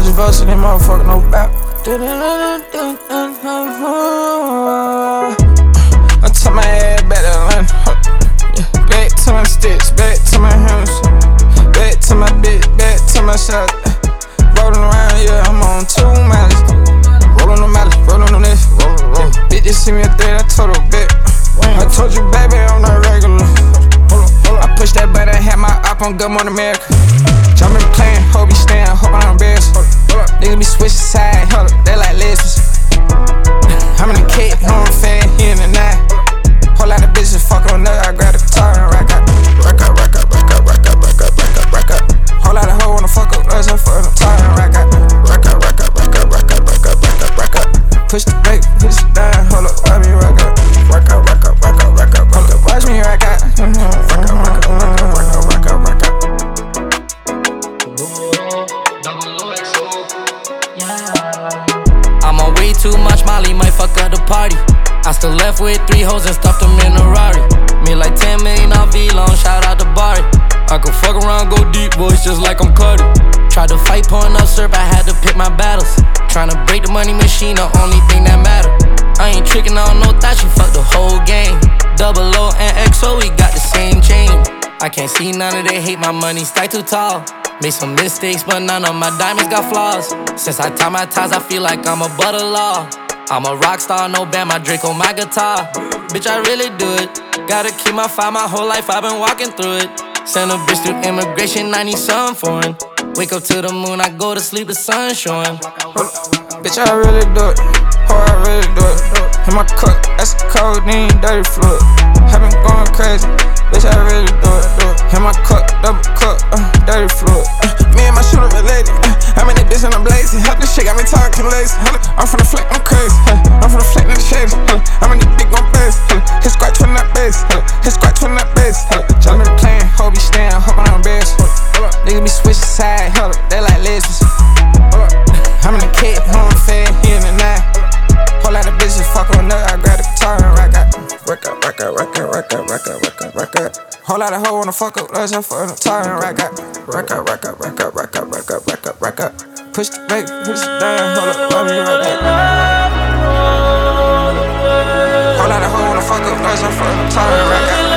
Told you votes, so they motherfucker no bap. I took my ass back to Atlanta. Back to my sticks, back to my hands, back to my bitch, back to my shot. Rolling around, yeah, I'm on 2 miles. Rolling on mileage, rolling on this, roll. Bitch just see me a threat, I told her bet. I told you, baby, I'm not regular. I push that button, had my op on Good Morning America. Jumpin' playing, hope you stayin', hope I'm embarrassed. Niggas be switchin' sides, they like lesbians. I'm in the cake, I'm fan, he in the night. Whole lot of bitches, fuck on that, I grab the guitar and rack up. Whole lot of hoes wanna fuck up, us, I fuck up, tar and rack up. Push the brake, push it down, hold up, watch me rack up. Watch me rack up. I'm on way too much Molly, might fuck up the party. I still left with 3 hoes and stuffed them in a Rari. Me like 10 million off V-Long, shout out to Barry. I could fuck around, go deep, boys, just like I'm Cardi. Tried to fight, pouring up syrup, I had to pick my battles. Tryna break the money machine, the only thing that matter. I ain't tricking on no thought, she fucked the whole game. Double O and XO, we got the same chain. I can't see none of they hate, my money stacked too tall. Made some mistakes, but none of my diamonds got flaws. Since I tie my ties, I feel like I'm above the law. I'm a rock star, no band, my Drake on my guitar. Bitch, I really do it. Gotta keep my fire, my whole life I've been walking through it. Send a bitch through immigration, I need something foreign. Wake up to the moon, I go to sleep, the sun showing. Bitch, I really do it. Oh, I really do it. In my cup, that's codeine, dirty fluid. I been going crazy. Bitch, I really do it. In my cup, double cup, dirty fluid. Me and my shooter related. I'm in that bitch and I'm blazing. This shit got me talking lazy. I'm from the flat, I'm crazy. I'm from the flat, in the shady. I'm in the big one base. His squat twin that base. His squat twin that base. Jumpin' playing, hope you stayin', hope I'm embarrassed. Niggas be switchin' sides, they like lesbians. I'm in the cake, I'm fan, he in the night. Whole lot of bitches, fuck on that, I grab the guitar and rack up. Whole lot of hoes wanna fuck up, us, I fuck on the guitar and rack up. Push the brake, push it down, hold up, let me rack up. Whole lot of hoes wanna fuck up, us, I fuck on the guitar and rack up.